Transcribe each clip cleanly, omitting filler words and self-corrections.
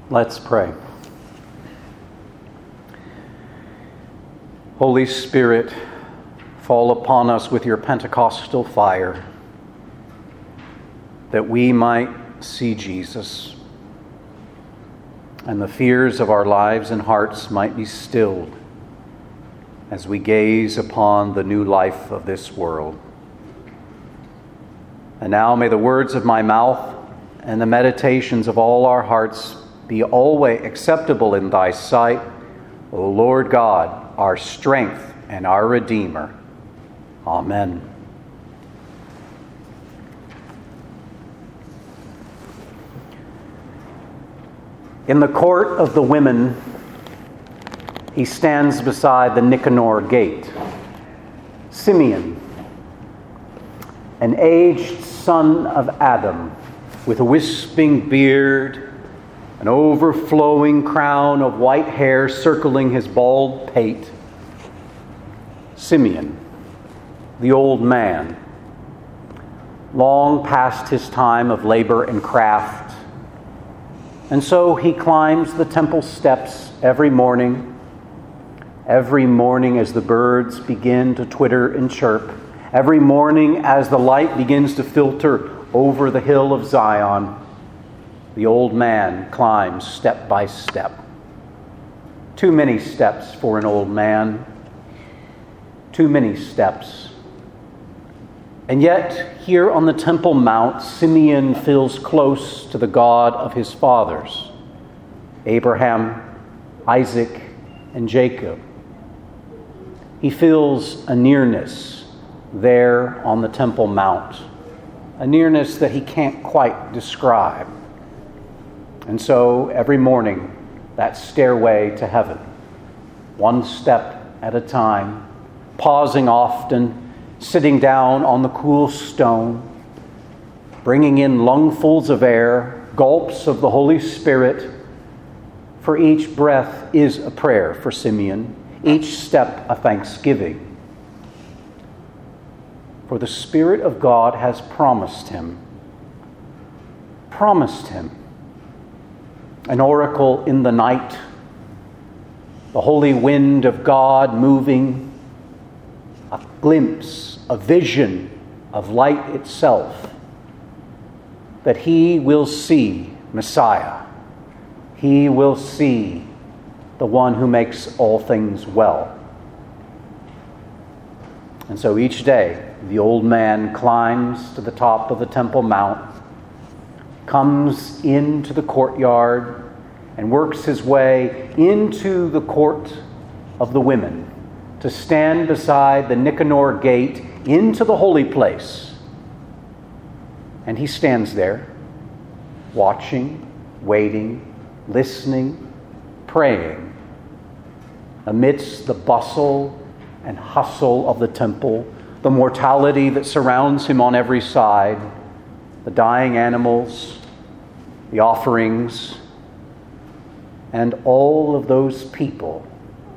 Let's pray. Holy Spirit, fall upon us with your Pentecostal fire, that we might see Jesus, and the fears of our lives and hearts might be stilled as we gaze upon the new life of this world. And now may the words of my mouth and the meditations of all our hearts be always acceptable in thy sight, O Lord God, our strength and our Redeemer. Amen. In the court of the women, he stands beside the Nicanor gate. Simeon, an aged son of Adam, with a wisping beard, an overflowing crown of white hair circling his bald pate. Simeon, the old man, long past his time of labor and craft. And so he climbs the temple steps every morning as the birds begin to twitter and chirp, every morning as the light begins to filter over the hill of Zion. The old man climbs step by step. Too many steps for an old man. Too many steps. And yet, here on the Temple Mount, Simeon feels close to the God of his fathers, Abraham, Isaac, and Jacob. He feels a nearness there on the Temple Mount, a nearness that he can't quite describe. And so every morning, that stairway to heaven, one step at a time, pausing often, sitting down on the cool stone, bringing in lungfuls of air, gulps of the Holy Spirit. For each breath is a prayer for Simeon, each step a thanksgiving. For the Spirit of God has promised him an oracle in the night, the holy wind of God moving, a glimpse, a vision of light itself, that he will see Messiah. He will see the one who makes all things well. And so each day, the old man climbs to the top of the Temple Mount, comes into the courtyard, and works his way into the court of the women to stand beside the Nicanor gate into the holy place. And he stands there, watching, waiting, listening, praying, amidst the bustle and hustle of the temple, the mortality that surrounds him on every side, the dying animals, the offerings, and all of those people.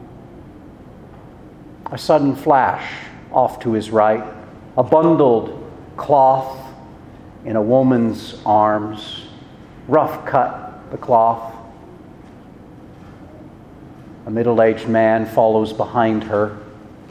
A sudden flash off to his right, a bundled cloth in a woman's arms, rough cut the cloth. A middle-aged man follows behind her.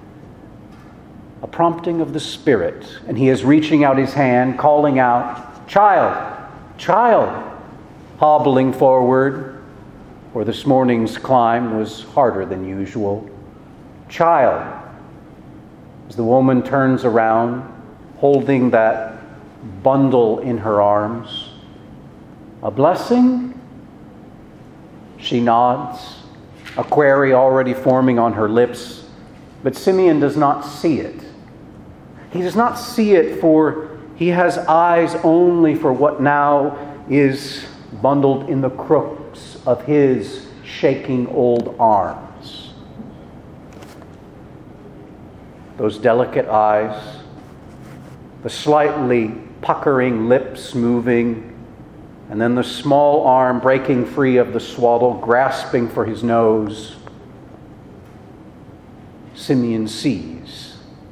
A prompting of the Spirit, and he is reaching out his hand, calling out, "Child, child," hobbling forward, for this morning's climb was harder than usual. "Child," as the woman turns around, holding that bundle in her arms. "A blessing?" She nods, a query already forming on her lips, but Simeon does not see it. He does not see it, for he has eyes only for what now is bundled in the crooks of his shaking old arms. Those delicate eyes, the slightly puckering lips moving, and then the small arm breaking free of the swaddle, grasping for his nose. Simeon sees.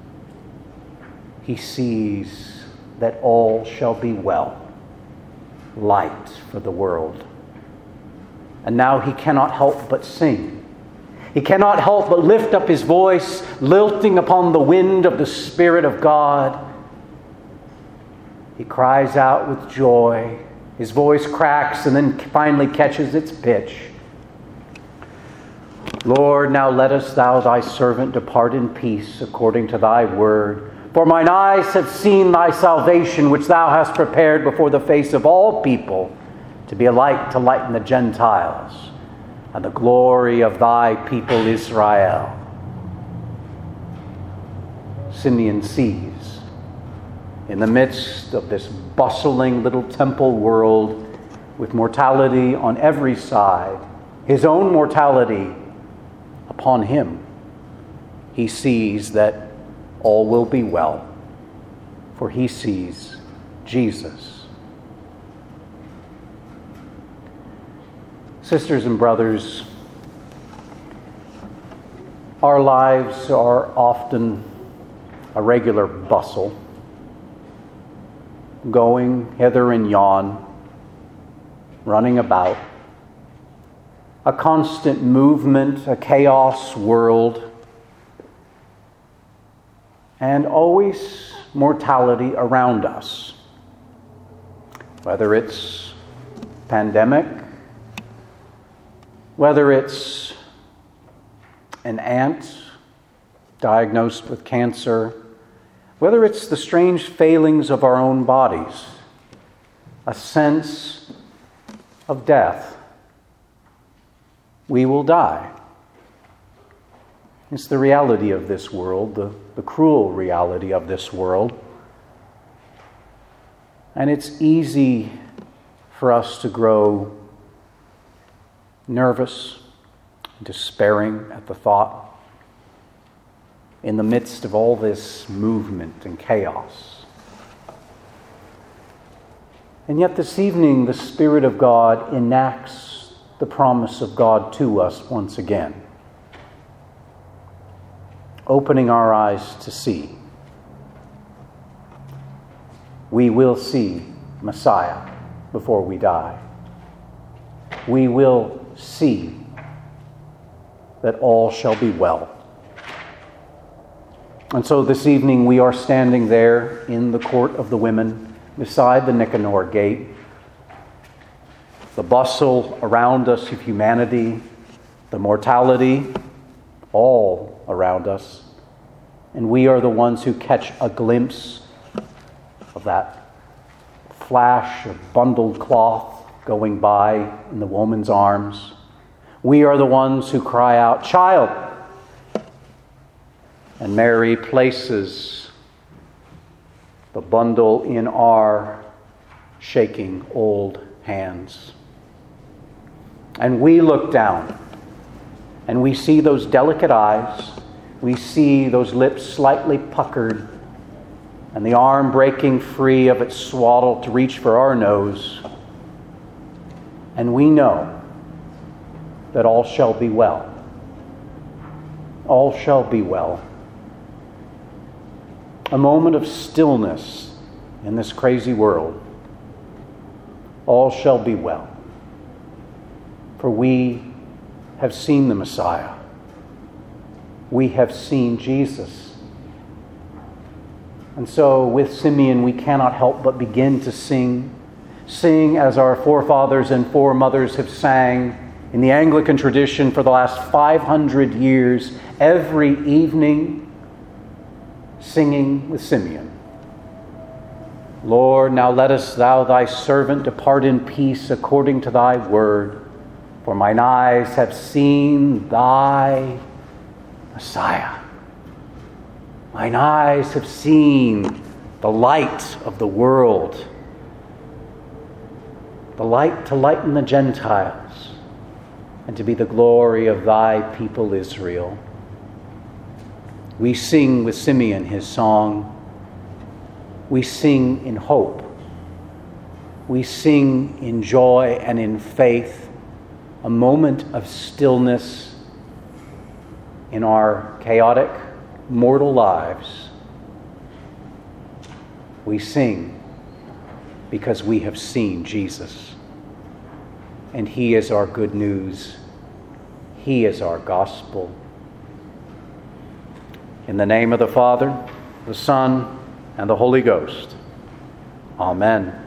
He sees that all shall be well. Light for the world. And now he cannot help but sing. He cannot help but lift up his voice, lilting upon the wind of the Spirit of God. He cries out with joy. His voice cracks and then finally catches its pitch. Lord, now lettest thou thy servant depart in peace according to thy word. For mine eyes have seen thy salvation, which thou hast prepared before the face of all people, to be a light to lighten the Gentiles, and the glory of thy people Israel. Simeon sees, in the midst of this bustling little temple world, with mortality on every side, his own mortality upon him, he sees that all will be well, for he sees Jesus. Sisters and brothers, our lives are often a regular bustle, going hither and yon, running about, a constant movement, a chaos world, and always mortality around us. Whether it's pandemic, whether it's an aunt diagnosed with cancer, whether it's the strange failings of our own bodies, a sense of death, we will die. It's the reality of this world, the cruel reality of this world. And it's easy for us to grow nervous, despairing at the thought, in the midst of all this movement and chaos. And yet this evening, the Spirit of God enacts the promise of God to us once again, opening our eyes to see. We will see Messiah before we die. We will see that all shall be well. And so this evening we are standing there in the court of the women beside the Nicanor gate. The bustle around us of humanity, the mortality, all around us. And we are the ones who catch a glimpse of that flash of bundled cloth going by in the woman's arms. We are the ones who cry out, "Child!" And Mary places the bundle in our shaking old hands. And we look down, and we see those delicate eyes, we see those lips slightly puckered, and the arm breaking free of its swaddle to reach for our nose. And we know that all shall be well. All shall be well. A moment of stillness in this crazy world. All shall be well. For we have seen the Messiah. We have seen Jesus. And so with Simeon we cannot help but begin to sing. Sing as our forefathers and foremothers have sang in the Anglican tradition for the last 500 years, every evening, singing with Simeon. Lord, now lettest thou thy servant depart in peace according to thy word. For mine eyes have seen thy Messiah. Mine eyes have seen the light of the world, the light to lighten the Gentiles, and to be the glory of thy people Israel. We sing with Simeon his song. We sing in hope. We sing in joy and in faith, a moment of stillness in our chaotic, mortal lives. We sing because we have seen Jesus. and He is our good news. He is our gospel. In the name of the Father, the Son, and the Holy Ghost. Amen.